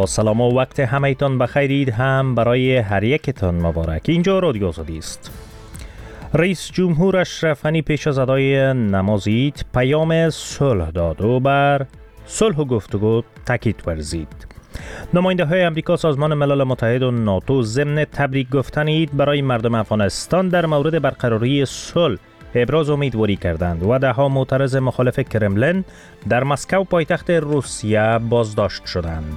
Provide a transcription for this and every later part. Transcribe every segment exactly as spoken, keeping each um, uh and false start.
با سلام و وقت همه‌تان بخیر هم برای هر یکتان مبارک. اینجا رادیو آزادی است. رئیس جمهور اشرف غنی پیش از ادای نماز عید پیام صلح داد و بر صلح و گفتگو تاکید ورزید. نماینده های امریکا، سازمان ملل متحد و ناتو ضمن تبریک گفتن عید برای مردم افغانستان در مورد برقراری صلح ابراز امیدواری کردند و ده‌ها معترض مخالف کرملین در مسکو پایتخت روسیه بازداشت شدند.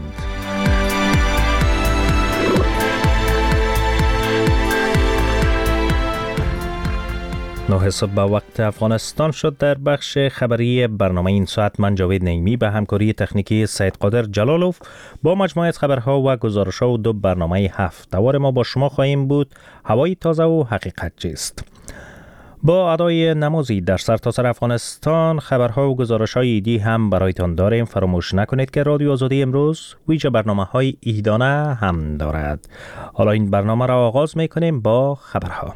نه صبح به وقت افغانستان شد. در بخش خبری برنامه این ساعت من جاوید نعیمی به همکاری تکنیکی سید قادر جلالوف با مجموعه از خبرها و گزارش‌ها و دو برنامه هفت دوار ما با شما خواهیم بود. هوای تازه و حقیقت چیست؟ با ادای نماز عید در سرتاسر افغانستان خبرها و گزارش‌های عیدی هم برایتان داریم. فراموش نکنید که رادیو آزادی امروز ویژه برنامه‌های عیدانه هم دارد. حالا این برنامه را آغاز می‌کنیم با خبرها.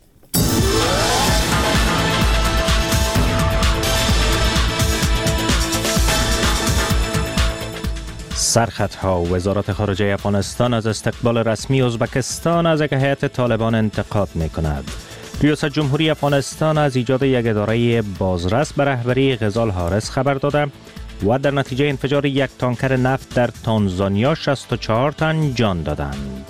سرخطها: وزارت خارجه افغانستان از استقبال رسمی ازبکستان از یک هیئت طالبان انتقاد می‌کند. ریاست جمهوری افغانستان از ایجاد یک اداره بازرس به رهبری غزال حارس خبر داده و در نتیجه انفجار یک تانکر نفت در تانزانیا شصت و چهار تن جان دادند.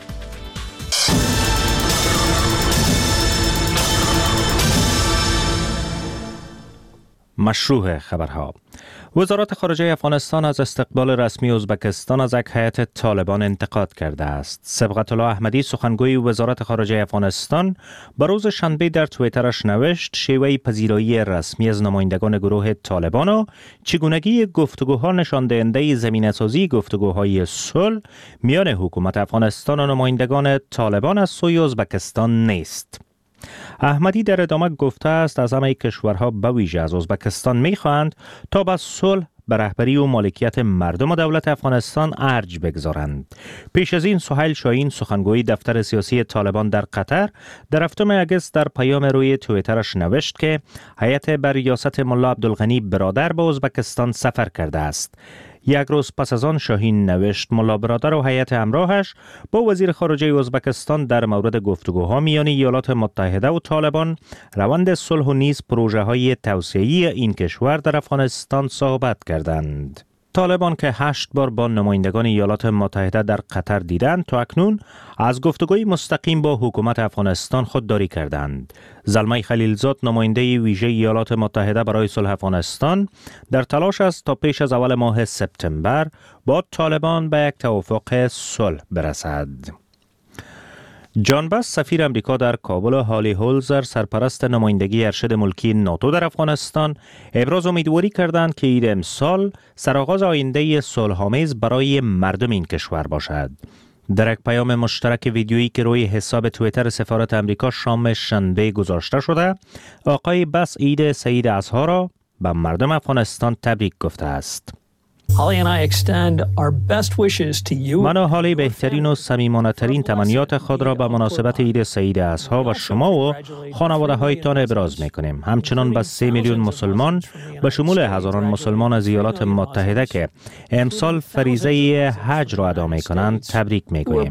مشروع خبرها: وزارت خارجه افغانستان از استقبال رسمی ازبکستان از یک هیئت طالبان انتقاد کرده است. صبغت الله احمدی، سخنگوی وزارت خارجه افغانستان، به روز شنبه در توییترش نوشت شیوه پذیرایی رسمی از نمایندگان گروه طالبان و چگونگی گفتگوها نشان دهنده زمینه‌سازی گفتگوهای صلح میان حکومت افغانستان و نمایندگان طالبان از سوی ازبکستان نیست. احمدی در ادامه گفته است از همه کشورها به ویژه از ازبکستان می‌خواهند تا به صلح به رهبری و مالکیت مردم و دولت افغانستان ارج بگذارند. پیش از این سهیل شاهین، سخنگوی دفتر سیاسی طالبان در قطر، در هفتم اگست در پیام روی توییترش نوشت که هیئت بر ریاست ملا عبدالغنی برادر به ازبکستان سفر کرده است. یک روز پس از آن شاهین نوشت ملا برادر و هیئت همراهش با وزیر خارجه ازبکستان در مورد گفتگوها میان ایالات متحده و طالبان، روند صلح و نیز پروژه‌های توسعه‌ای این کشور در افغانستان صحبت کردند. طالبان که هشت بار با نمایندگان ایالات متحده در قطر دیدند، تا اکنون از گفتگوی مستقیم با حکومت افغانستان خودداری کردند. زلمه خلیلزاد، نماینده ویژه ایالات متحده برای صلح افغانستان، در تلاش است تا پیش از اول ماه سپتامبر با طالبان به یک توافق صلح برسد. جان باس، سفیر امریکا در کابل، و هالی هولزر، سرپرست نمایندگی ارشد ملکی ناتو در افغانستان، ابراز امیدواری کردند که عید امسال سرآغاز آینده صلح‌آمیز برای مردم این کشور باشد. در یک پیام مشترک ویدیویی که روی حساب توییتر سفارت امریکا شام شنبه گذاشته شده، آقای باس عید سعید اضحی را به مردم افغانستان تبریک گفته است. من و هالی بهترین و صمیمانه ترین تمنیات خود را به مناسبت عید سعید اضحی و شما و خانواده هایتان ابراز می کنیم. همچنان به سه میلیون مسلمان به شمول هزاران مسلمان از ایالات متحده که امسال فریضه حج را ادا می کنند تبریک می گوییم.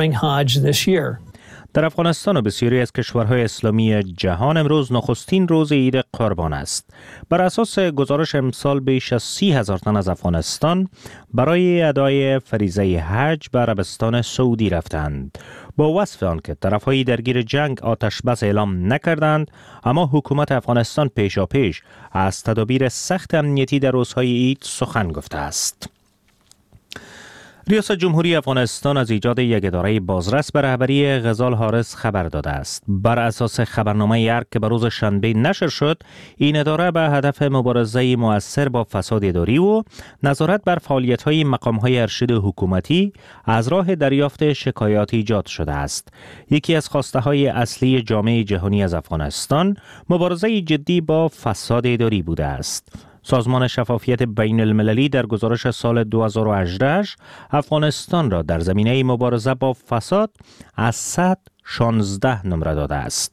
در افغانستان و بسیاری از کشورهای اسلامی جهان امروز نخستین روز عید قربان است. بر اساس گزارش امسال بیش از سی هزار تن از افغانستان برای ادای فریضه حج به عربستان سعودی رفتند. با وصف آن که طرفهای درگیر جنگ آتش بس اعلام نکردند، اما حکومت افغانستان پیشا پیش از تدابیر سخت امنیتی در روزهای عید سخن گفته است. ریاست جمهوری افغانستان از ایجاد یک اداره بازرس به رهبری غزال حارس خبر داده است. بر اساس خبرنامه ارگ که به روز شنبه نشر شد، این اداره به هدف مبارزه مؤثر با فساد اداری و نظارت بر فعالیت‌های مقام‌های ارشد حکومتی از راه دریافت شکایات ایجاد شده است. یکی از خواسته‌های اصلی جامعه جهانی از افغانستان مبارزه جدی با فساد اداری بوده است. سازمان شفافیت بین المللی در گزارش سال دو هزار و هجده افغانستان را در زمینه مبارزه با فساد از صد و شانزده نمره داده است.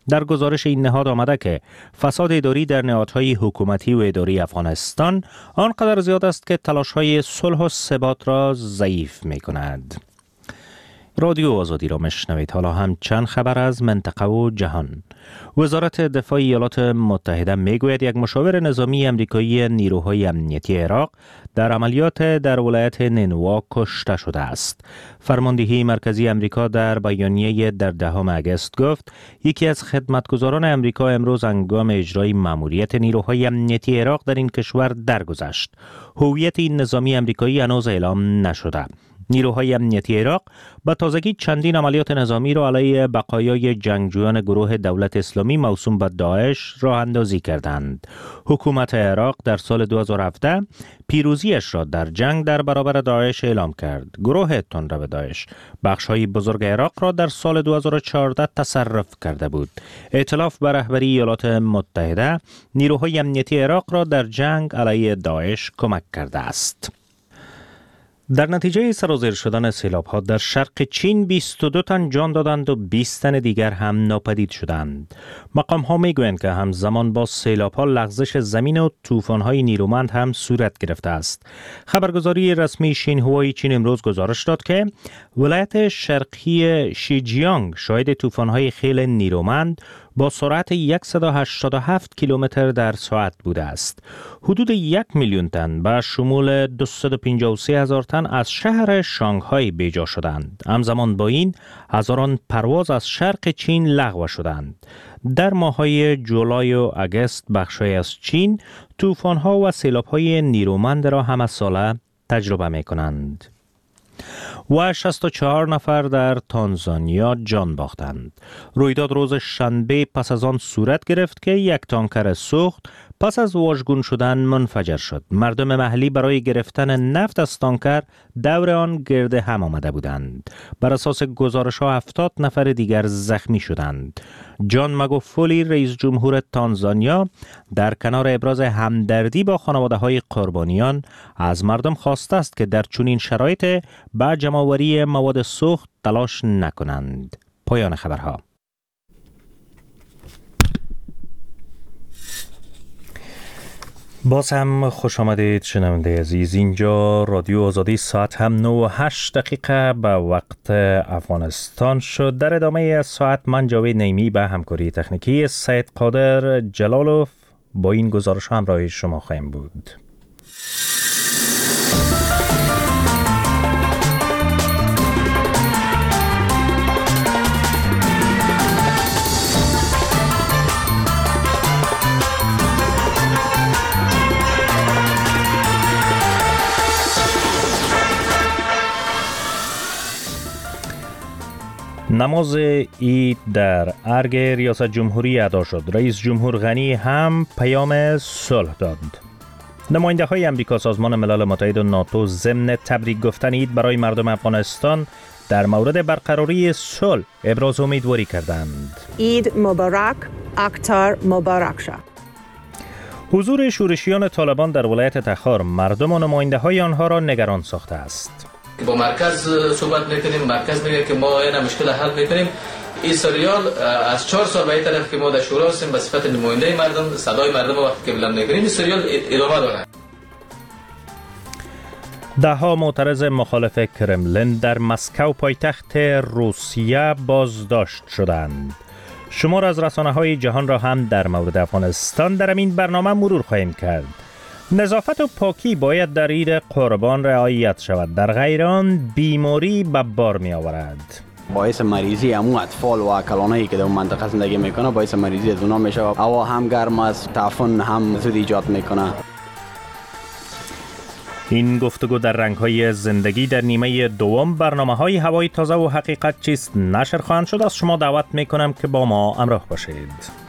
در گزارش این نهاد آمده که فساد اداری در نهادهای حکومتی و اداری افغانستان آنقدر زیاد است که تلاش‌های صلح و ثبات را ضعیف می‌کند. رادیو آزادی را میشنوید. حالا هم چند خبر از منطقه و جهان. وزارت دفاع ایالات متحده میگوید یک مشاور نظامی امریکایی نیروهای امنیتی عراق در عملیات در ولایت نینوا کشته شده است. فرماندهی مرکزی امریکا در بیانیه در دهم اگست گفت یکی از خدمتگزاران امریکا امروز هنگام اجرای مأموریت نیروهای امنیتی عراق در این کشور درگذشت. هویت این نظامی امریکایی هنوز اعلام نشده. نیروهای امنیتی عراق با تازگی چندین عملیات نظامی را علیه بقایای جنگجویان گروه دولت اسلامی موسوم به داعش راه اندازی کردند. حکومت عراق در سال دو هزار و هفده پیروزیش را در جنگ در برابر داعش اعلام کرد. گروه تندرو داعش بخش‌های بزرگ عراق را در سال دو هزار و چهارده تصرف کرده بود. ائتلاف به رهبری ایالات متحده نیروهای امنیتی عراق را در جنگ علیه داعش کمک کرده است. در نتیجه سرازیر شدن سیلاب‌ها در شرق چین بیست و دو تن جان دادند و بیست تن دیگر هم ناپدید شدند. مقام‌ها می‌گویند که همزمان با سیلاب‌ها لغزش زمین و طوفان‌های نیرومند هم صورت گرفته است. خبرگزاری رسمی شینهوای چین امروز گزارش داد که ولایت شرقی شیجیانگ شاهد طوفان‌های خیل نیرومند با سرعت صد و هشتاد و هفت کیلومتر در ساعت بوده است. حدود یک میلیون تن به شمول دویست و پنجاه و سه هزار تن از شهر شانگهای بیجا شدند. همزمان با این هزاران پرواز از شرق چین لغو شدند. در ماه‌های جولای و آگوست بخش‌های از چین طوفان‌ها و سیلاب‌های نیرومند را همه ساله تجربه می‌کنند. و شصت و چهار نفر در تانزانیا جان باختند. رویداد روز شنبه پس از آن صورت گرفت که یک تانکر سوخت پس از واژگون شدن منفجر شد. مردم محلی برای گرفتن نفت از تانکر دور آن گرد هم آمده بودند. بر اساس گزارش‌ها هفتاد نفر دیگر زخمی شدند. جان مگوفولی رئیس جمهور تانزانیا در کنار ابراز همدردی با خانواده‌های قربانیان از مردم خواسته است که در چنین شرایط با جمع‌آوری مواد سوخت تلاش نکنند. پایان خبرها. باز هم خوش آمدید شنونده عزیز. اینجا رادیو آزادی، ساعت هم نه و هشت دقیقه به وقت افغانستان شد. در ادامه ساعت من جاوید نیمی به همکاری تکنیکی سید قادر جلالوف با این گزارش همراه شما خواهیم بود. نماز عید در ارگ ریاست جمهوری ادا شد. رئیس جمهور غنی هم پیام صلح داد. نماینده های امریکا، سازمان ملل متحد و ناتو ضمن تبریک گفتن عید برای مردم افغانستان در مورد برقراری صلح ابراز امیدواری کردند. عید مبارک، اختر مبارک شد. حضور شورشیان طالبان در ولایت تخار مردم و نماینده های آنها را نگران ساخته است. با مرکز صحبت میکنیم، مرکز میگه که ما این مشکل حل میکنیم. این سریال از چهار سال به این طرف که ما در شورا هستیم به صفت نماینده مردم، صدای مردم وقتی که بلند میکنیم، این سریال ادامه داره. ده ها معترض مخالف کرملین در مسکو پایتخت روسیه بازداشت شدند. شمار از رسانه‌های جهان را هم در مورد افغانستان در این برنامه مرور خواهیم کرد. نظافت و پاکی باید در عید قربان رعایت شود، در غیر آن بیماری به بار می آورد. باعث مریضی همون اطفال و کلانایی که در منطقه زندگی میکنه باعث مریضی از اونا میشه. هوا هم گرم است، تعفن هم زود ایجاد میکنه. این گفتگو در رنگ‌های زندگی در نیمه دوم برنامه‌های هوای تازه و حقیقت چیست نشر خواهند شد. از شما دعوت میکنم که با ما همراه باشید.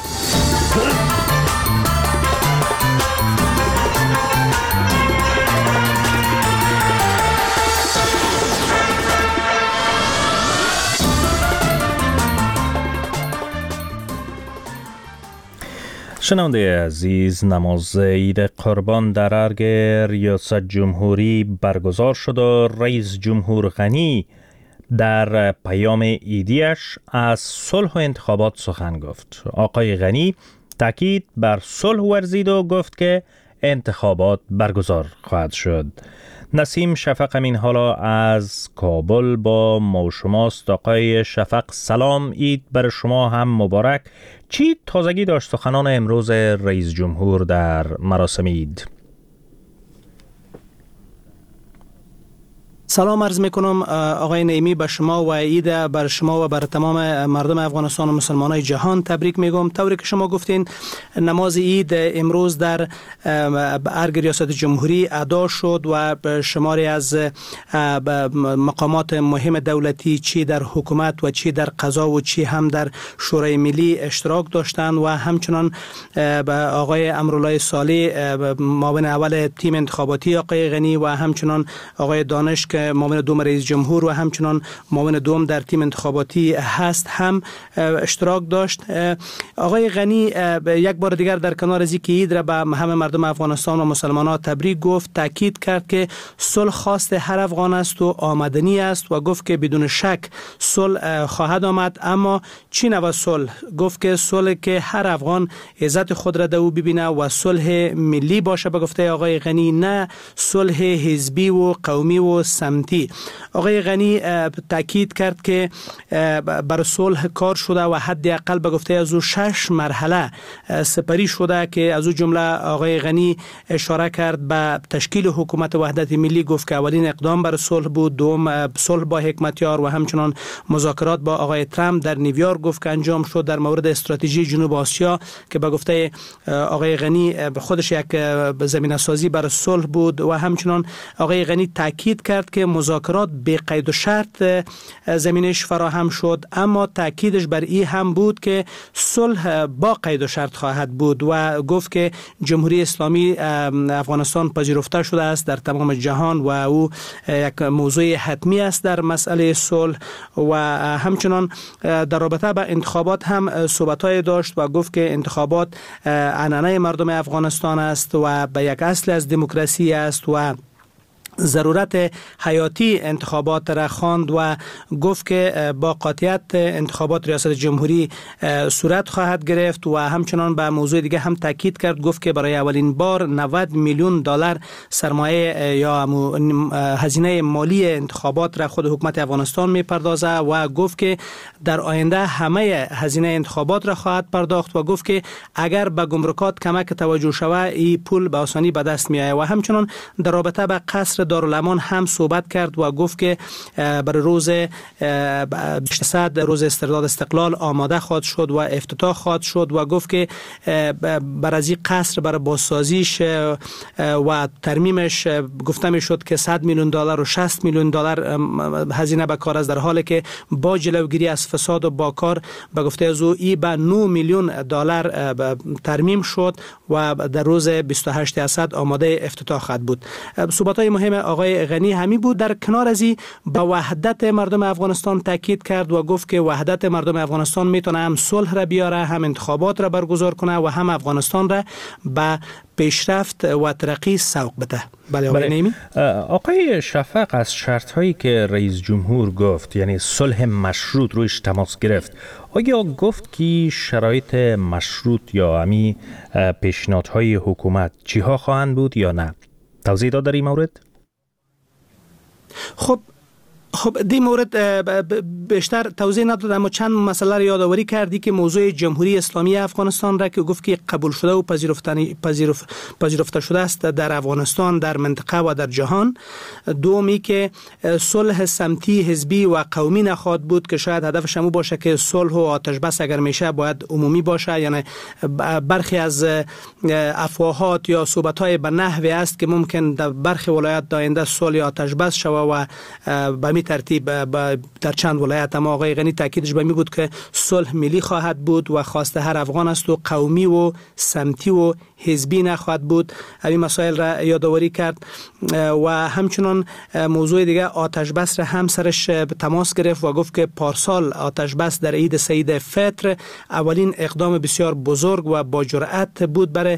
شنونده عزیز، نماز عید قربان در ارگ ریاست جمهوری برگزار شد و رئیس جمهور غنی در پیام ایدیش از صلح و انتخابات سخن گفت. آقای غنی تاکید بر صلح ورزید و گفت که انتخابات برگزار خواهد شد. نسیم شفق همین حالا از کابل با ما و شماست. آقای شفق سلام، عید بر شما هم مبارک. چی تازگی داشت سخنان امروز رئیس جمهور در مراسم عید؟ سلام عرض میکنم آقای نعیمی به شما و عید بر شما و بر تمام مردم افغانستان و مسلمانای جهان تبریک میگم. طوری که شما گفتین نماز عید امروز در ارگ ریاست جمهوری ادا شد و شماری از مقامات مهم دولتی چی در حکومت و چی در قضا و چی هم در شورای ملی اشتراک داشتند و همچنان آقای امرالله صالح معاون اول تیم انتخاباتی آقای غنی و همچنان آقای دانش که معاون دوم رئیس جمهور و همچنان معاون دوم در تیم انتخاباتی هست هم اشتراک داشت. آقای غنی یک بار دیگر در کنار از اینکه عید را به همه مردم افغانستان و مسلمانان تبریک گفت، تاکید کرد که صلح خواست هر افغان است و آمدنی است و گفت که بدون شک صلح خواهد آمد. اما چی نوع صلح؟ گفت که صلح که هر افغان عزت خود را در او ببینه و صلح ملی باشه. به گفته آقای غنی نه صلح حزبی و قومی و سمتی. آقای غنی تاکید کرد که بر صلح کار شده و حداقل به گفته از او شش مرحله سپری شده که از او جمله آقای غنی اشاره کرد به تشکیل حکومت وحدت ملی. گفت که اولین اقدام بر صلح بود، دوم صلح با حکمتیار و همچنان مذاکرات با آقای ترامپ در نیویورک گفت که انجام شد. در مورد استراتژی جنوب آسیا که به گفته آقای غنی خودش یک زمینه سازی بر صلح بود و همچنان آقای غنی تاکید کرد که مذاکرات به قید و شرط زمینش فراهم شد، اما تاکیدش بر این هم بود که صلح با قید و شرط خواهد بود و گفت که جمهوری اسلامی افغانستان پذیرفته شده است در تمام جهان و او یک موضوع حتمی است در مسئله صلح. و همچنان در رابطه با انتخابات هم صحبت‌های داشت و گفت که انتخابات عنعنه مردم افغانستان است و به یک اصل از دموکراسی است و ضرورت حیاتی انتخابات را خواند و گفت که با قاطعیت انتخابات ریاست جمهوری صورت خواهد گرفت و همچنان به موضوع دیگه هم تاکید کرد. گفت که برای اولین بار نود میلیون دلار سرمایه یا هزینه مالی انتخابات را خود حکومت افغانستان میپردازه و گفت که در آینده همه هزینه انتخابات را خواهد پرداخت و گفت که اگر به گمرکات کمک توجه شود این پول به آسانی به دست میآید. و همچنان در رابطه با قصر دارالامان هم صحبت کرد و گفت که برای روز صد روز استرداد استقلال آماده خواهد شد و افتتاح خواهد شد و گفت که بر از این قصر برای بازسازیش و ترمیمش گفته می شد که صد میلیون دلار و شصت میلیون دلار هزینه به کار است، در حالی که با جلوگیری از فساد و باکار به گفته از او ای به نه میلیون دلار ترمیم شد و در روز بیست و هشت اسد آماده افتتاح خواهد بود. صحبت‌های مهم آقای غنی همی بود. در کنار از این به وحدت مردم افغانستان تاکید کرد و گفت که وحدت مردم افغانستان میتونه هم صلح را بیاره، هم انتخابات را برگزار کنه و هم افغانستان را به پیشرفت و ترقی سوق بده. بله آقای نعیمی. آقای شفق از شرط هایی که رئیس جمهور گفت یعنی صلح مشروط رویش تماس گرفت، آیا گفت که شرایط مشروط یا امی پیشنهادهای حکومت چی ها خواهند بود یا نه؟ توضیح داد در این مورد؟ خب خب دی مورد بیشتر توضیح نداد، اما چند مسئله را یادآوری کردی که موضوع جمهوری اسلامی افغانستان را که گفت که قبول شده و پذیرفته پذیرف پذیرفته شده است در افغانستان، در منطقه و در جهان. دومی که صلح سمتی حزبی و قومی نخواهد بود که شاید هدفش هم باشه که صلح و آتش بس اگر میشه باید عمومی باشه، یعنی برخی از افواهات یا صحبت‌های به نحوی است که ممکن در برخی ولایت آینده صلح آتش بس شود و به ترتیب در چند ولایت. اما آقای غنی تاکیدش به می بود که صلح ملی خواهد بود و خواست هر افغان است و قومی و سمتی و حزبی نخواهد بود. این مسائل را یادآوری کرد و همچنان موضوع دیگه آتش بس را هم سرش تماس گرفت و گفت که پارسال آتش بس در عید سید فطر اولین اقدام بسیار بزرگ و با جرأت بود برای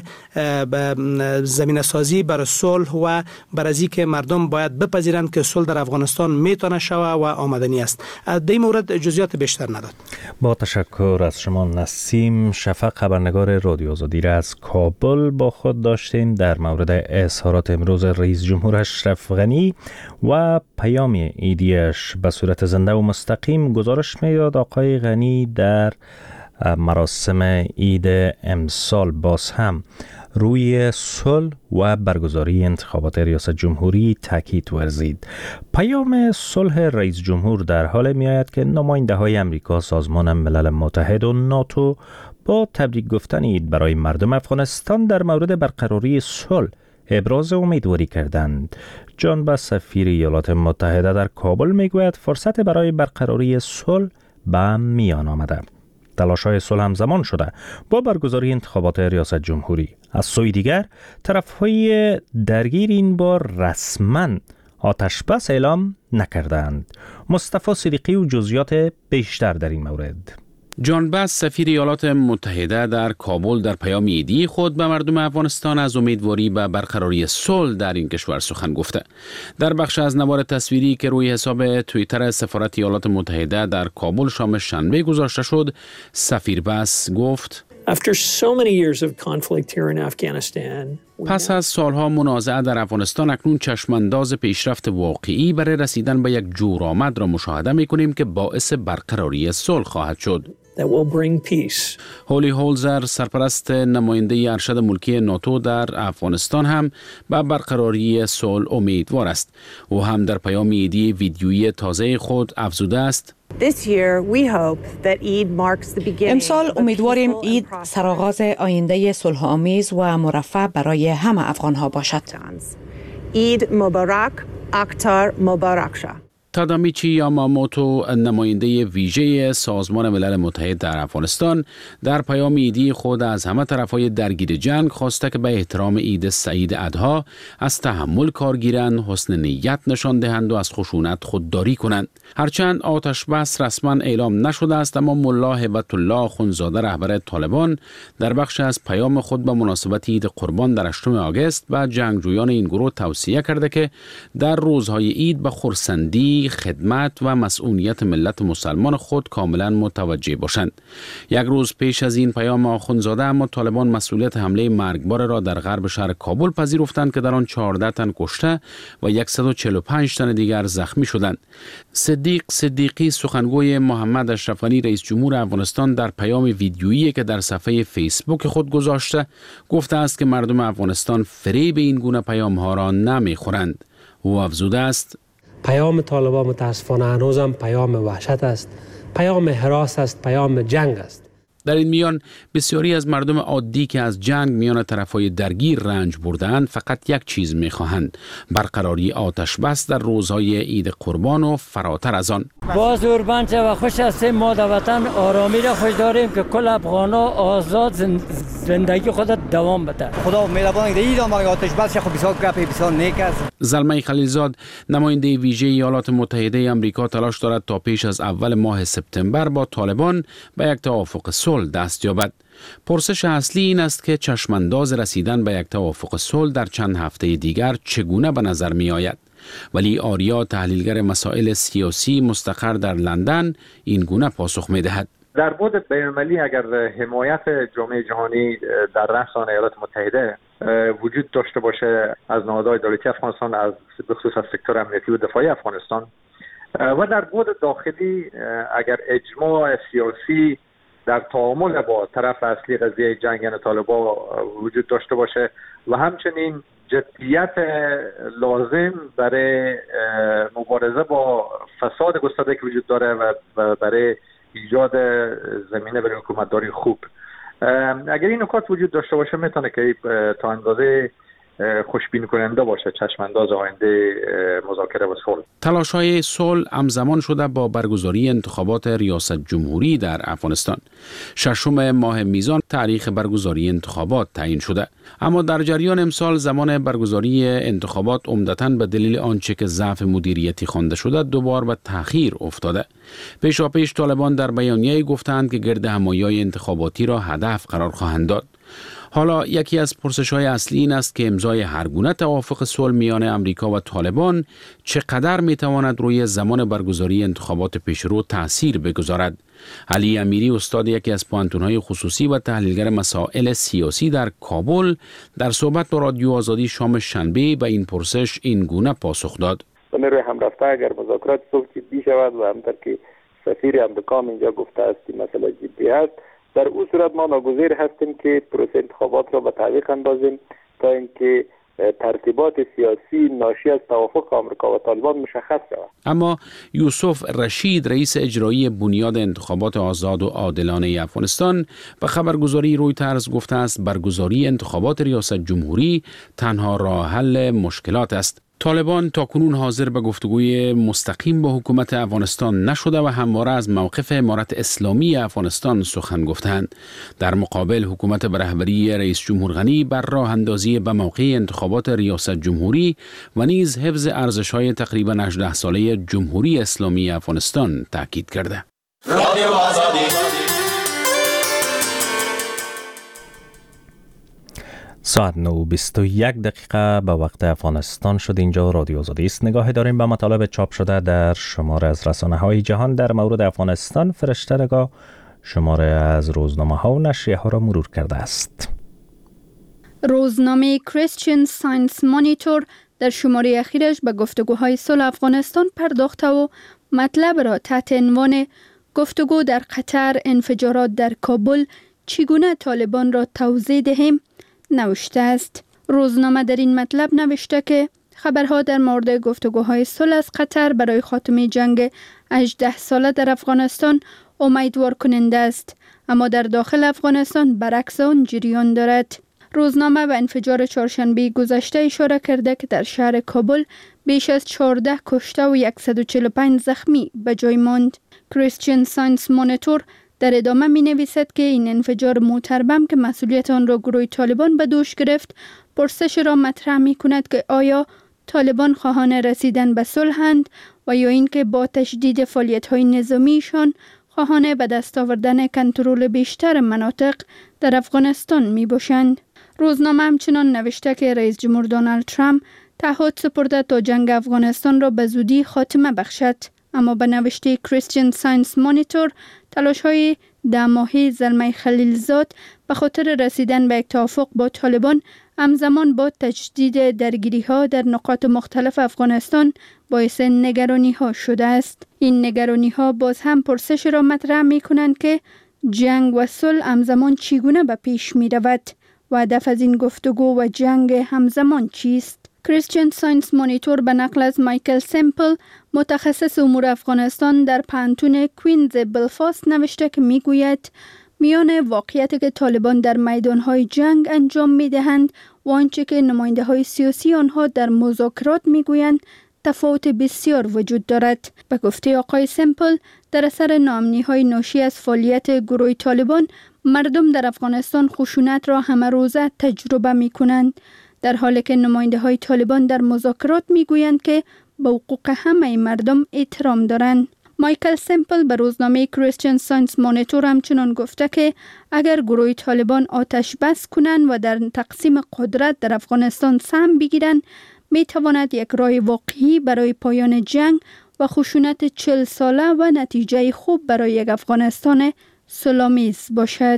زمینه سازی برای صلح و برای اینکه مردم باید بپذیرند که صلح در افغانستان میتونه روانه شوه و آمدنی است. در این مورد جزئیات بیشتر نداد. با تشکر از شما نسیم. شفق خبرنگار رادیو آزادی را از کابل با خود داشتیم در مورد اظهارات امروز رئیس جمهور اشرف غنی و پیام عیدیش به صورت زنده و مستقیم. گزارش می‌داد آقای غنی در مراسم عید امسال باز هم روی صلح و برگزاری انتخابات ریاست جمهوری تاکید ورزید. پیام صلح رئیس جمهور در حال می آید که نماینده های امریکا، سازمان ملل متحد و ناتو با تبریک گفتن عید برای مردم افغانستان در مورد برقراری صلح ابراز امیدواری کردند. جان با سفیر ایالات متحده در کابل می گوید فرصت برای برقراری صلح به میان آمده. تلاش‌های صلح همزمان شده با برگزاری انتخابات ریاست جمهوری. از سوی دیگر طرف‌های درگیر این بار رسما آتش بس اعلام نکردند. مصطفی صدیقی و جزئیات بیشتر در این مورد. جان بس سفیر ایالات متحده در کابل در پیام عیدی خود به مردم افغانستان از امیدواری به برقراری صلح در این کشور سخن گفته. در بخش از نوار تصویری که روی حساب توییتر سفارت ایالات متحده در کابل شام شنبه گذاشته شد، سفیر بس گفت: After so many years of conflict here in Afghanistan, پس از سالها منازعه در افغانستان اکنون چشمانداز پیشرفت واقعی برای رسیدن به یک جورآمد را مشاهده می‌کنیم که باعث برقراری صلح خواهد شد. that will bring peace. هولی هولزر، سرپرست نماینده ارشد ملکی ناتو در افغانستان، هم به برقراری صلح امیدوار است. او هم در پیام عیدی ویدیویی تازه خود افزوده است: امسال امیدواریم عید سرآغاز آینده صلح آمیز و مرفه برای همه افغان‌ها باشد. عید مبارک، اکتار مبارک شد. تادامیچی یاماموتو، نماینده ویژه سازمان ملل متحد در افغانستان، در پیام عیدی خود از همه طرفهای درگیر جنگ خواسته که به احترام عید سعید اضحی از تحمل کار گیرند، حسن نیت نشان دهند و از خشونت خودداری کنند. هرچند آتش بس رسما اعلام نشده است، اما ملا هبت الله اخوندزاده، رهبر طالبان، در بخش از پیام خود به مناسبت عید قربان در هشتم آگوست به جنگجویان این گروه توصیه کرده که در روزهای عید به خرسندی، خدمت و مسئولیت ملت مسلمان خود کاملا متوجه باشند. یک روز پیش از این پیام اخوندزاده اما طالبان مسئولیت حمله مرگبار را در غرب شهر کابل پذیرفتند که در آن چهارده تن کشته و صد و چهل و پنج تن دیگر زخمی شدند. صدیق صدیقی، سخنگوی محمد اشرف غنی رئیس جمهور افغانستان، در پیام ویدیویی که در صفحه فیسبوک خود گذاشته گفته است که مردم افغانستان فریب این گونه پیام‌ها را نمی‌خورند. او افزوده است: پیام طالبان متاسفانه هنوزم پیام وحشت است، پیام هراس است، پیام جنگ است. در این میان بسیاری از مردم عادی که از جنگ میان طرفهای درگیر رنج بردند فقط یک چیز میخواهند: برقراری آتش بس در روزهای عید قربان و فراتر از آن. باز قربان و خوش هستیم، ما در وطن آرامی را خوش داریم که کل افغانا آزاد زندگی خود دوام بده. خدا مهربان عید آمد آتش بس خو بسیار گپ بسیار نیک است. زلمه خلیلزاد، نماینده ویژه ایالات متحده آمریکا، تلاش دارد تا پیش از اول ماه سپتامبر با طالبان به یک توافق صلح دست یابد. پرسش اصلی این است که چشمانداز رسیدن به یک توافق صلح در چند هفته دیگر چگونه به نظر می آید. ولی آریا، تحلیلگر مسائل سیاسی مستقر در لندن، این گونه پاسخ می دهد: در بعد بین‌المللی اگر حمایت جامعه جهانی در رأسان ایالات متحده وجود داشته باشه از نهادهای دولتی افغانستان، از بخصوص از سکتور امنیتی و دفاعی افغانستان، و در بعد داخلی اگر اجماع سیاسی در تعامل با طرف اصلی قضیه جنگ یعنی طالبان وجود داشته باشه و همچنین جدیت لازم برای مبارزه با فساد گسترده که وجود داره و برای ایجاد زمینه برای حکومتداری خوب، اگر این نکات وجود داشته باشه میتونه که تا اندازه خوشبین کننده باشه چشمانداز آینده مذاکره و صلح. تلاش‌های صلح همزمان شده با برگزاری انتخابات ریاست جمهوری در افغانستان. ششم ماه میزان تاریخ برگزاری انتخابات تعیین شده، اما در جریان امسال زمان برگزاری انتخابات عمدتاً به دلیل آنچه که ضعف مدیریتی خوانده شده دوبار به تأخیر افتاده. پیشاپیش طالبان در بیانیه‌ای گفتند که گرد همایی‌های انتخاباتی را هدف قرار خواهند داد. حالا یکی از پرسش‌های اصلی این است که امضای هر گونه توافق صلح میان امریکا و طالبان چقدر میتواند روی زمان برگزاری انتخابات پیشرو تأثیر بگذارد. علی امیری، استاد یکی از پوهنتون‌های خصوصی و تحلیلگر مسائل سیاسی در کابل، در صحبت با رادیو آزادی شام شنبه به این پرسش این گونه پاسخ داد: نیروی همرفته اگر مذاکرات صلح جدی شود و همطور که سفیر امریکا اینجا گفته است این مسئله جدی است، در او صورت ما ناگزیر هستیم که پروسه انتخابات را به تعویق اندازیم تا اینکه ترتیبات سیاسی ناشی از توافق آمریکا و طالبان مشخص شود. اما یوسف رشید، رئیس اجرایی بنیاد انتخابات آزاد و عادلانه افغانستان، به خبرگزاری رویترز گفته است برگزاری انتخابات ریاست جمهوری تنها راه حل مشکلات است. طالبان تاکنون حاضر به گفتگوی مستقیم با حکومت افغانستان نشده و همواره از موقف امارت اسلامی افغانستان سخن گفتند. در مقابل حکومت به رهبری رئیس جمهور غنی بر راه اندازی به موقع انتخابات ریاست جمهوری و نیز حفظ ارزش‌های تقریباً هجده ساله جمهوری اسلامی افغانستان تاکید کرده. رادیو آزادی. ساعت نه و بیست و یک دقیقه به وقت افغانستان شد. اینجا رادیو آزادی است. نگاهی داریم به مطالب چاپ شده در شماره از رسانه های جهان در مورد افغانستان. فرشته‌نگاه شماره از روزنامه ها و نشریه ها را مرور کرده است. روزنامه کریستین ساینس مانیتور در شماره اخیرش به گفتگوهای صلح افغانستان پرداخته و مطلب را تحت عنوان گفتگو در قطر، انفجارات در کابل، چگونه طالبان را توضیح دهیم نوشته است. روزنامه در این مطلب نوشته که خبرها در مورد گفتگوهای صلح از قطر برای خاتمه جنگ هجده ساله در افغانستان امیدوار کننده است، اما در داخل افغانستان برعکس آن جریان دارد. روزنامه به انفجار چهارشنبه گذشته اشاره کرده که در شهر کابل بیش از چهارده کشته و صد و چهل و پنج زخمی به جای ماند. کریستین ساینس مانیتور در ادامه می نویسد که این انفجار موتر بم که مسئولیت آن را گروه طالبان به دوش گرفت، پرسش را مطرح می کند که آیا طالبان خواهان رسیدن به صلحند و یا اینکه با تشدید فعالیت های نظامیشان خواهان به دست آوردن کنترل بیشتر مناطق در افغانستان می باشند. روزنامه همچنان نوشته که رئیس جمهور دونالد ترامپ تعهد سپرده تا جنگ افغانستان را به زودی خاتمه بخشد، اما به نوشته کریستین ساینس مانیتور تلاش های ده ماهه زلمه خلیلزاد به خاطر رسیدن به یک توافق با طالبان همزمان با تجدید درگیری ها در نقاط مختلف افغانستان باعث نگرانی ها شده است. این نگرانی ها باز هم پرسش را مطرح می کنند که جنگ و صلح همزمان چگونه به پیش می رود و هدف از این گفتگو و جنگ همزمان چیست؟ کریستین ساینس مانیتور به نقل از مایکل سمپل، متخصص امور افغانستان در پانتون کوینز بلفاست نوشته که میگوید میان واقعیتی که طالبان در میدانهای جنگ انجام میدهند و آنچه که نماینده های سیاسی آنها در مذاکرات میگویند تفاوت بسیار وجود دارد. به گفته آقای سمپل، در اثر ناامنی های ناشی از فعالیت گروه طالبان مردم در افغانستان خشونت را همه روزه تجربه می کنند، در حالی که نماینده های طالبان در مذاکرات می گویند که به حقوق همه مردم احترام دارند. مایکل سمپل به روزنامه کریستین ساینس مانیتور همچنان گفته که اگر گروه طالبان آتش بس کنند و در تقسیم قدرت در افغانستان سهم بگیرند، می تواند یک راه واقعی برای پایان جنگ و خشونت چهل ساله و نتیجه خوب برای یک افغانستان صلح‌آمیز باشد.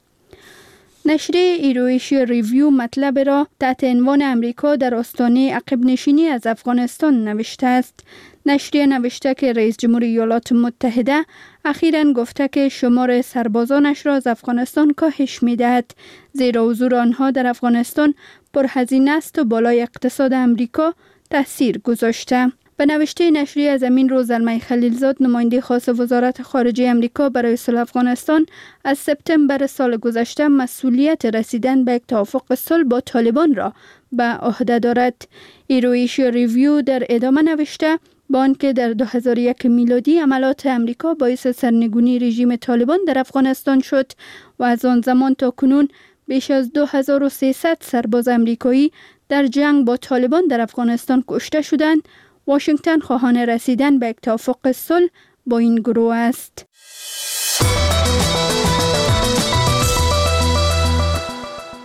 نشریه ایرویشیا ریویو مطلب را تحت عنوان امریکا در آستانه عقب نشینی از افغانستان نوشته است. نشریه نوشته که رئیس جمهور ایالات متحده اخیراً گفته که شمار سربازانش را از افغانستان کاهش می‌دهد، زیرا حضور آنها در افغانستان پرهزینه است و بالای اقتصاد امریکا تاثیر گذاشته. به نوشته نشریه از همین روز زلمه خلیلزاد، نماینده خاص وزارت خارجه امریکا برای صلح افغانستان، از سپتامبر سال گذشته مسئولیت رسیدن به یک توافق صلح با طالبان را به عهده دارد. ایرویشیا ریویو در ادامه نوشته با آنکه در دو هزار و یک میلادی عملات امریکا باعث سرنگونی رژیم طالبان در افغانستان شد و از آن زمان تا کنون بیش از دو هزار و سیصد سرباز امریکایی در جنگ با طالبان در افغانستان کشته شدند، واشنگتن خواهان رسیدن به یک توافق صلح با این گروه است.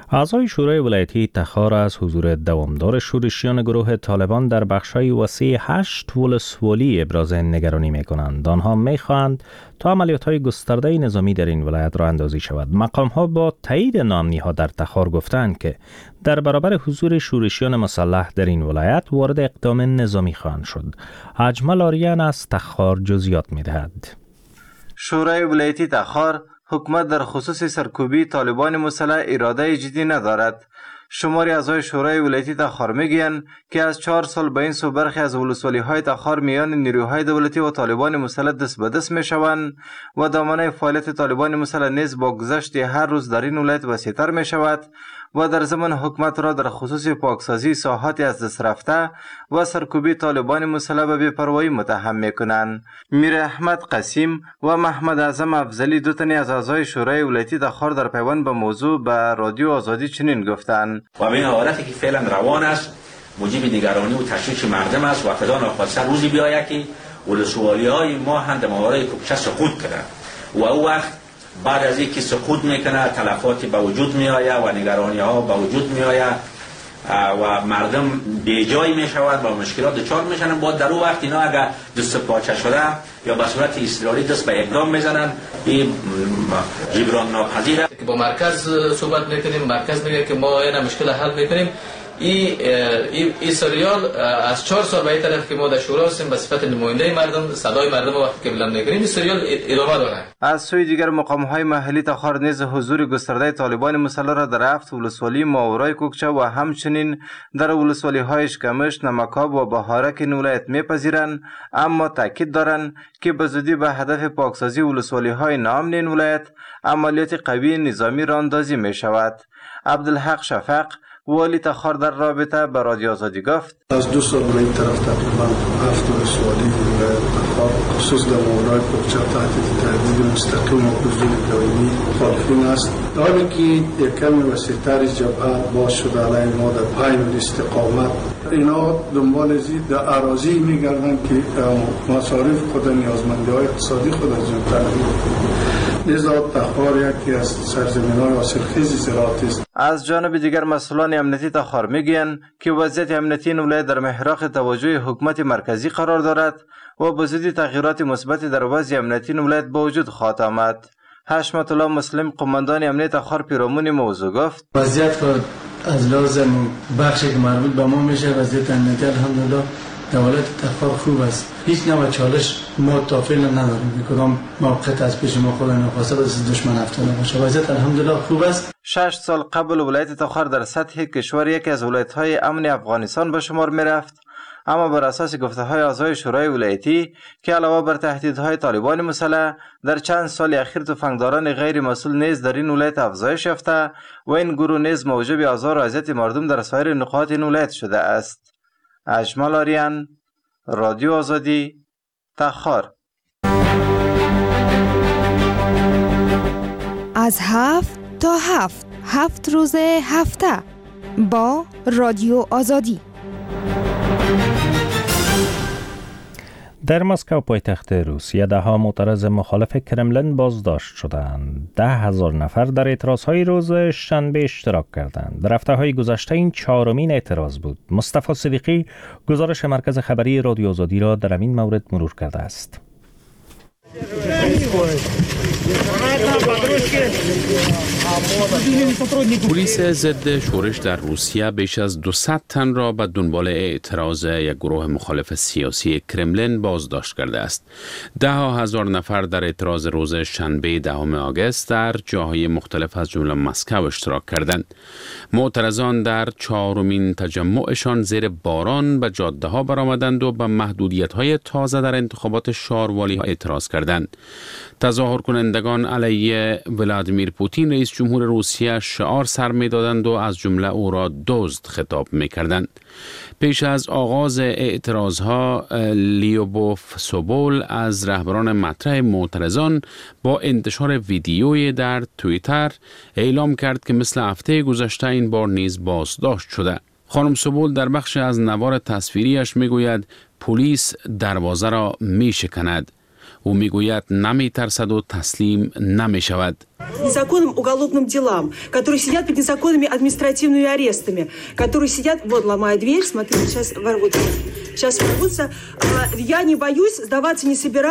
اعضای شورای ولایتی تخار از حضور دوامدار شورشیان گروه طالبان در بخش‌های وسیع هشت ولسوالی ابراز نگرانی می‌کنند. آنها می‌خواهند تا عملیات‌های گسترده نظامی در این ولایت راه اندازی شود. مقام‌ها با تایید نامنی‌ها در تخار گفتند که در برابر حضور شورشیان مسلح در این ولایت وارد اقدام نظامی خواهند شد. اجمل آریان از تخار جزئیات می‌دهد. شورای ولایتی تخار حکومت در خصوص سرکوبی طالبان مسلح اراده جدی ندارد. شماری اعضای شورای ولایتی تخار میگویند که از چهار سال به این سو برخی از ولسوالی های تخار میان نیروهای دولتی و طالبان مسلح دست به دست میشوند و دامنه فعالیت طالبان مسلح نیز با گذشت هر روز در این ولایت وسیع‌تر می شود و در زمان حکومت را در خصوص پاکسازی ساحات از دست رفته و سرکوبی طالبان مسلح به بی‌پروایی متهم میکنند. میر احمد قسیم و محمد اعظم افضلی دو تن از اعضای شورای ولایتی تخار در پیوند به موضوع به رادیو آزادی چنین گفتند: و این حالتی که فعلا روان است موجب نگرانی و تشویش مردم است و خدا ناخواسته روزی بیاید که ولسوالی های ما هم در مواردی کوچه سقوط کنند و او وقت بعد از اینکه سقوط میکنه تلفاتی به وجود می آید و نگرانی ها به وجود می آید و مردم بیجای می شود و مشکلات دچار میشن. با در اون وقت اینا اگر دست پاچه شده یا به صورت اضطراری دست به اقدام میزنن، این جبران ناپذیره. با مرکز صحبت میکنیم، مرکز میگه که ما این مشکل حل میکنیم. این این سریال از چهار سال به این طرف که ما در شورا هستیم به صفت نماینده مردم، صدای مردم وقتی که بلند میکنیم، این سریال ادامه داره. از سوی دیگر مقام‌های محلی تخار نیز حضور گسترده طالبان مسلح را در هفت ولسوالی ماورای کوکچه و همچنین در ولسوالی‌های اشکمش، نمکاب و بهارک این ولایت میپذیرند، اما تاکید دارند که به زودی به هدف پاکسازی ولسوالی‌های ناامن این ولایت عملیات قوی نظامی را اندازی می شود. عبدالحق شفق والی تخار در رابطه به رادیو آزادی گفت: از دو سال به این طرف تقریبا هفت ولسوالی تخار خصوص در ماورای کوکچه تحت تهدید مستقیم و حضور دائمی مخالفین است. در حالی که یک کمی وسیع‌تر جبهه باز شده علیه ما در پایین استقامت، اینا دنبال زید در اراضی میگردند که مصارف خود نیازمندی‌های اقتصادی خود از جان تأمین کنند. لذا تخار یکی از سرزمین‌های حاصلخیز زراعتی است. از جانب دیگر مسئولان امنیتی تخار میگویند که وضعیت امنیتی این ولایت در محراق توجه حکومت مرکزی قرار دارد و به زودی تغییرات مثبتی در وضع امنیتی این ولایت به وجود خواهد آمد. حشمت الله مسلم قماندان امنیت تخار پیرامون موضوع گفت: وضعیت از لازم بخشی که مربوط به ما میشه وضعیت امنیتی الحمدلله دولت تخار خوب است. هیچ نوع چالش ما تا فعلا نداریم. کدام موقعیت از پیش ما خود ناخواسته از دشمن افتاده باشه. وضعیت الحمدلله خوب است. شش سال قبل ولایت تخار در سطح کشور یکی از ولایت‌های امن افغانستان به شمار می‌رفت، اما بر اساس گفته‌های اعضای شورای ولایتی که علاوه بر تهدیدهای طالبان مسلح در چند سال اخیر تفنگداران غیر مسئول نیز در این ولایت افزایش یافته و این گروه نیز موجب آزار و اذیت مردم در سایر نقاط این ولایت شده است. اجمل آریان، رادیو آزادی، تخار. از هفت تا هفت هفت روز هفته با رادیو آزادی. در مسکو پایتخت روسیه ده ها معترض مخالف کرملین بازداشت شدند. ده هزار نفر در اعتراضهای روز شنبه اشتراک کردند. در هفته‌های گذشته این چهارمین اعتراض بود. مصطفی صدیقی گزارش مرکز خبری رادیو آزادی را در این مورد مرور کرده است. پلیس ضد شورش در روسیه بیش از دویست تن را به دنبال اعتراض یک گروه مخالف سیاسی کرملین بازداشت کرده است. ده هزار نفر در اعتراض روز شنبه دهم آگوست در جاهای مختلف از جمله مسکو اشتراک کردند. معترضان در چهارمین تجمعشان زیر باران به جاده ها برآمدند و به محدودیت های تازه در انتخابات شاروالی ها اعتراض کردند. تظاهر کنندگان علیه ولادیمیر پوتین رئیس جمهور روسیه شعار سر می دادند و از جمله او را دزد خطاب می کردند. پیش از آغاز اعتراضها لیوبوف سوبول از رهبران مطرح معترضان با انتشار ویدیوی در توییتر اعلام کرد که مثل هفته گذشته این بار نیز بازداشت شده. خانم سوبول در بخش از نوار تصویریش می گوید پلیس دروازه را می شکند. او میگوید نمی ترسد و تسلیم نمی شود. Незаконным уголовным делам, которые сидят под незаконными административными арестами, которые сидят, вот ломая дверь, смотрите, сейчас ворвутся, сейчас ворвутся. Я не боюсь, сдаваться не собираюсь.